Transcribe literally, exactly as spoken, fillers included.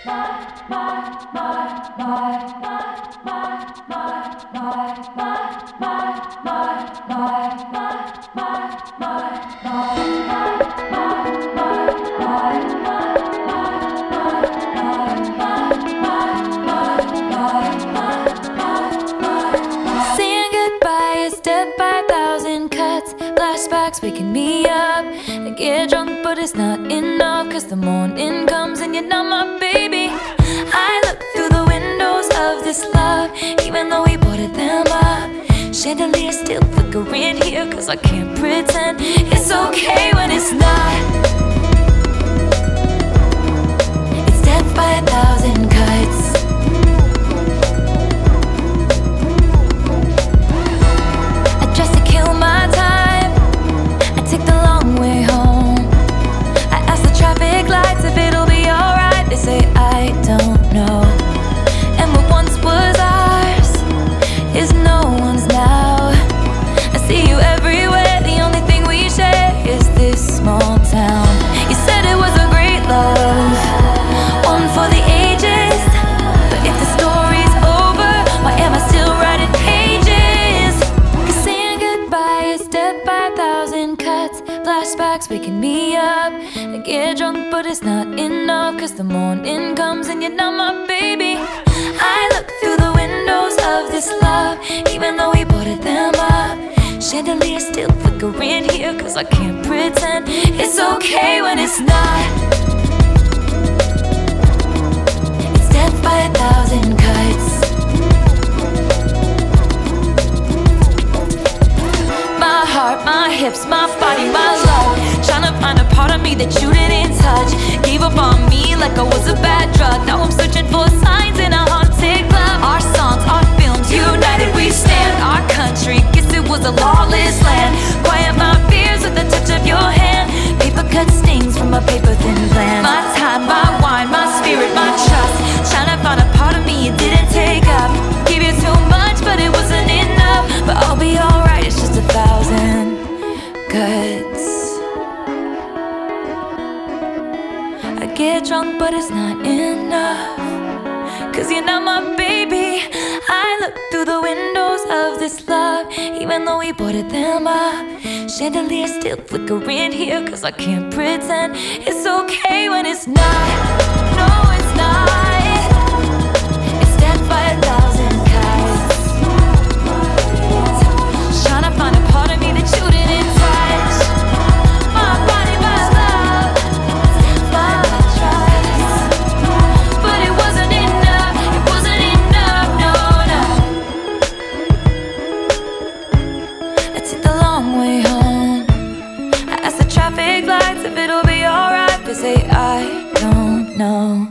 Flashbacks waking me up. I get drunk but it's not enough, cause the morning comes and you're not my baby. I look through the windows of this love, even though we boarded them up. Chandelier still flickering here, cause I can't pretend it's okay when it's not. It's death by a thousand cuts. I dress to kill my time, take the long way home. I ask the traffic lights if it'll be alright. They say I don't know. And what once was ours is no one's now. I see you everywhere, the only thing we share is this small town. You said it was a great love, one for the ages. But if the story's over, why am I still writing pages? Cause saying goodbye is death by a thousand cuts. Flashbacks waking me up. I get drunk but it's not enough, cause the morning comes and you're not my baby. I look through the windows of this love, even though we boarded them up. Chandelier still flickering here, cause I can't pretend it's okay when it's not. It's death by a thousand cuts. My heart, my hips, my body, my love, trying to find a part of me that you didn't touch. Gave up on me like I was a bad drug. Now I'm searching for signs in a haunted club. Our songs, our films, united we stand. Our country, guess it was a lawless land. Quiet my fears with the touch of your hand. Paper cut stings from a paper thin plan. My time, my wine, my spirit, my trust, trying to find a part of me you didn't take up. Gave you too much but it wasn't enough. But I'll be alright, it's just a thousand cuts. I get drunk but it's not enough, cause you're not my baby. I look through the windows of this love, even though we boarded them up. Chandelier still flickering here, cause I can't pretend it's okay when it's not. No, it's not. It's death by a thousand cuts. Trying to find a part of me that you didn't touch. My body, my love, my trust. But it wasn't enough, it wasn't enough, no, no. I took the long way home. I asked the traffic lights if it'll be alright. They say I don't know.